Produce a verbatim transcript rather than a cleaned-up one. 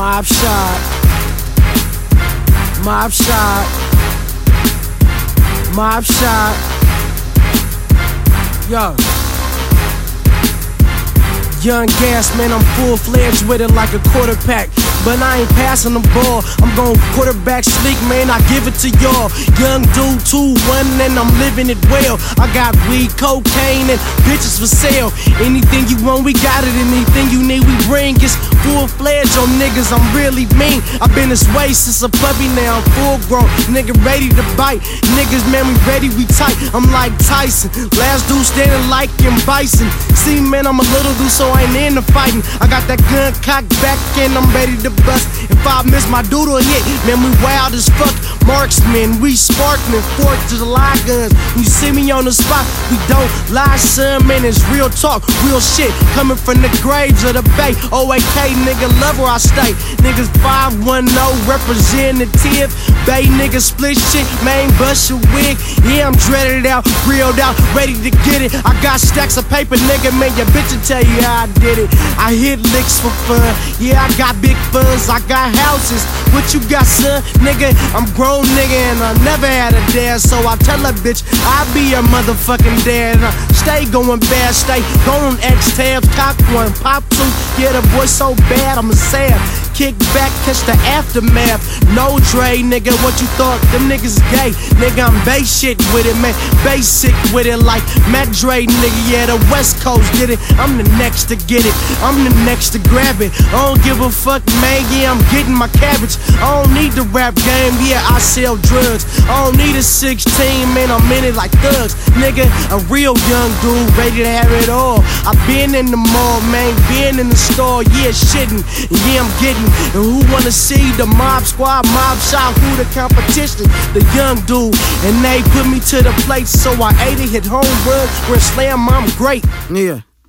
Mob shot. Mob shot. Mob shot. Yo. Young gas, man, I'm full-fledged with it like a quarterback. But I ain't passing the ball, I'm gon' quarterback sleek, man, I give it to y'all. Young dude, two one, and I'm living it well. I got weed, cocaine, and bitches for sale. Anything you want, we got it. Anything you need, we bring. It's full-fledged on niggas, I'm really mean. I've been this way since a puppy, now I'm full-grown. Nigga ready to bite. Niggas, man, we ready, we tight. I'm like Tyson, last dude standing like him Bison. See, man, I'm a little dude, so I ain't into fighting. I got that gun cocked back and I'm ready to bust. If I miss my doodle hit, man, we wild as fuck. Marksmen, we sparkmen, fourth of July guns. When you see me on the spot, we don't lie, son, man, it's real talk, real shit. Coming from the graves of the bay. O A K, nigga, love where I stay. Niggas five one oh, representative. Bay niggas split shit, man, bust your wig. Yeah, I'm dreaded out, grilled out, ready to get it. I got stacks of paper, nigga, man, your bitch will tell you how I did it. I hit licks for fun, yeah, I got big funds, I got houses. What you got, son? Nigga, I'm grown, nigga, and I never had a dad, so I tell a bitch I be your motherfucking dad. And I stay going bad, stay going X tabs, cock one, pop two. Yeah, the boy so bad, I'm a sad. Kick back, catch the aftermath. No Dre, nigga, what you thought? Them niggas gay. Nigga, I'm bass shit with it, man. Basic with it like Mac Dre, nigga. Yeah, the West Coast get it. I'm the next to get it. I'm the next to grab it. I don't give a fuck, man. Yeah, I'm getting my cabbage. I don't need the rap game. Yeah, I sell drugs. I don't need a sixteen, man. I'm in it like thugs. Nigga, a real young dude, ready to have it all. I been in the mall, man. Been in the store. Yeah, shitting. Yeah, I'm getting. And who wanna see the mob squad, mob shot, who the competition? The young dude, and they put me to the plate, so I ate it, hit home run, where slam, I'm great. Yeah.